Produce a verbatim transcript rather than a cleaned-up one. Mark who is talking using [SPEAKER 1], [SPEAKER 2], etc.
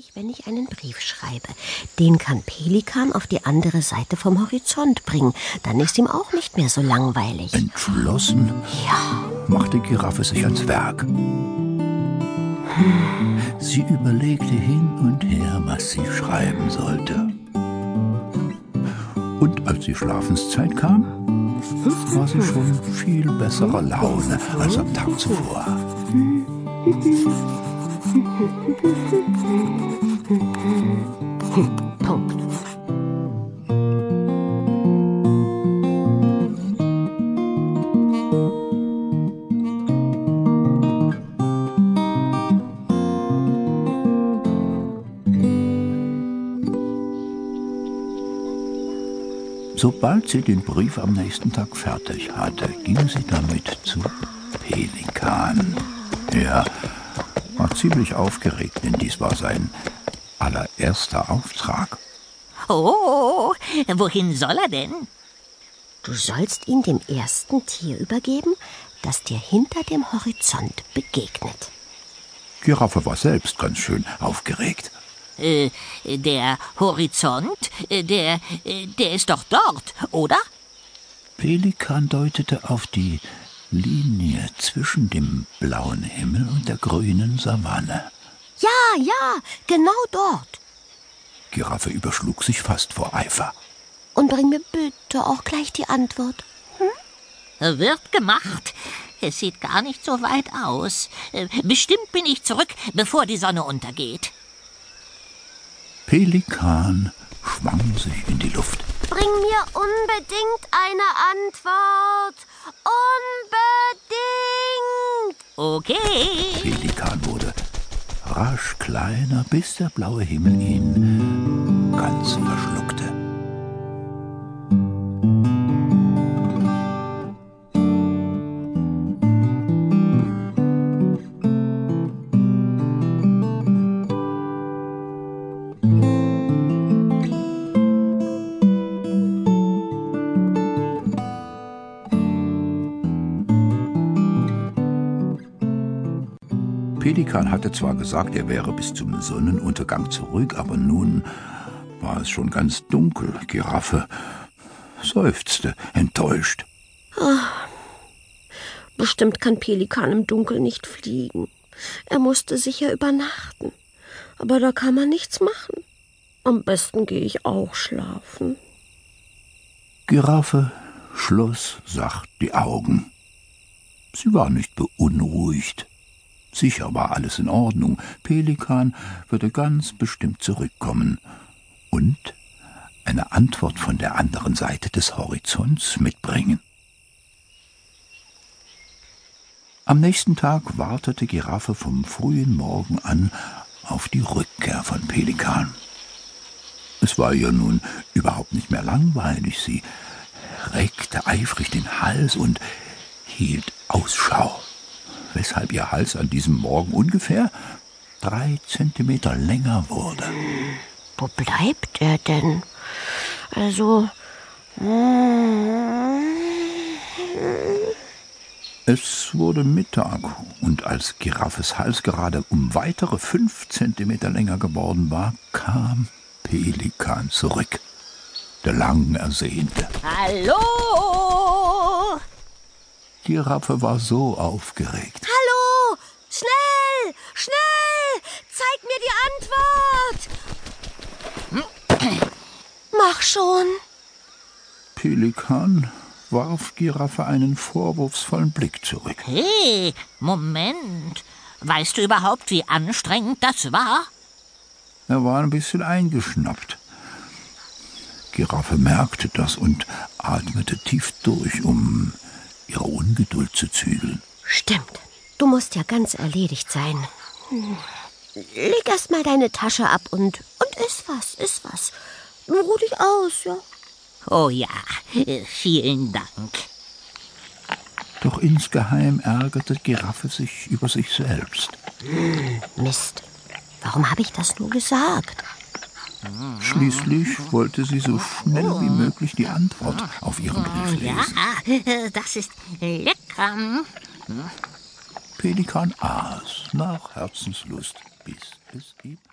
[SPEAKER 1] ich, wenn ich einen Brief schreibe. Den kann Pelikan auf die andere Seite vom Horizont bringen. Dann ist ihm auch nicht mehr so langweilig.
[SPEAKER 2] Entschlossen
[SPEAKER 1] Ja.
[SPEAKER 2] machte Giraffe sich ans Werk. Sie überlegte hin und her, was sie schreiben sollte. Und als die Schlafenszeit kam, war sie schon viel besserer Laune als am Tag zuvor.
[SPEAKER 1] Punkt.
[SPEAKER 2] Sobald sie den Brief am nächsten Tag fertig hatte, ging sie damit zu Pelikan. Er war ziemlich aufgeregt, denn dies war sein allererster Auftrag.
[SPEAKER 3] Oh, wohin soll er denn?
[SPEAKER 1] Du sollst ihn dem ersten Tier übergeben, das dir hinter dem Horizont begegnet.
[SPEAKER 2] Giraffe war selbst ganz schön aufgeregt.
[SPEAKER 3] Äh, der Horizont, äh, der, äh, der ist doch dort, oder?
[SPEAKER 2] Pelikan deutete auf die Linie zwischen dem blauen Himmel und der grünen Savanne.
[SPEAKER 1] Ja, ja, genau dort.
[SPEAKER 2] Giraffe überschlug sich fast vor Eifer.
[SPEAKER 1] Und bring mir bitte auch gleich die Antwort.
[SPEAKER 3] Hm? Wird gemacht. Es sieht gar nicht so weit aus. Äh, Bestimmt bin ich zurück, bevor die Sonne untergeht.
[SPEAKER 2] Pelikan schwang sich in die Luft.
[SPEAKER 1] Bring mir unbedingt eine Antwort. Unbedingt.
[SPEAKER 3] Okay.
[SPEAKER 2] Pelikan wurde rasch kleiner, bis der blaue Himmel ihn ganz verschluckte. Pelikan hatte zwar gesagt, er wäre bis zum Sonnenuntergang zurück, aber nun war es schon ganz dunkel. Giraffe seufzte, enttäuscht.
[SPEAKER 1] Ach, bestimmt kann Pelikan im Dunkeln nicht fliegen. Er musste sicher übernachten. Aber da kann man nichts machen. Am besten gehe ich auch schlafen.
[SPEAKER 2] Giraffe schloss sacht die Augen. Sie war nicht beunruhigt. Sicher war alles in Ordnung. Pelikan würde ganz bestimmt zurückkommen und eine Antwort von der anderen Seite des Horizonts mitbringen. Am nächsten Tag wartete Giraffe vom frühen Morgen an auf die Rückkehr von Pelikan. Es war ihr nun überhaupt nicht mehr langweilig. Sie reckte eifrig den Hals und hielt Ausschau, weshalb ihr Hals an diesem Morgen ungefähr drei Zentimeter länger wurde.
[SPEAKER 1] Wo bleibt er denn? Also...
[SPEAKER 2] Es wurde Mittag, und als Giraffes Hals gerade um weitere fünf Zentimeter länger geworden war, kam Pelikan zurück, der lang Ersehnte.
[SPEAKER 3] Hallo!
[SPEAKER 2] Giraffe war so aufgeregt.
[SPEAKER 1] Hallo! Schnell! Schnell! Zeig mir die Antwort! Mach schon!
[SPEAKER 2] Pelikan warf Giraffe einen vorwurfsvollen Blick zurück.
[SPEAKER 3] Hey, Moment. Weißt du überhaupt, wie anstrengend das war?
[SPEAKER 2] Er war ein bisschen eingeschnappt. Giraffe merkte das und atmete tief durch, um ihre Ungeduld zu zügeln.
[SPEAKER 1] Stimmt. Du musst ja ganz erledigt sein. Hm. Leg erst mal deine Tasche ab und, und iss was, iss was. Ruh dich aus, ja.
[SPEAKER 3] Oh ja, vielen Dank.
[SPEAKER 2] Doch insgeheim ärgerte Giraffe sich über sich selbst.
[SPEAKER 1] Hm, Mist. Warum habe ich das nur gesagt?
[SPEAKER 2] Schließlich wollte sie so schnell wie möglich die Antwort auf ihren Brief lesen.
[SPEAKER 3] Ja, das ist lecker.
[SPEAKER 2] Pelikan aß nach Herzenslust, bis es ihm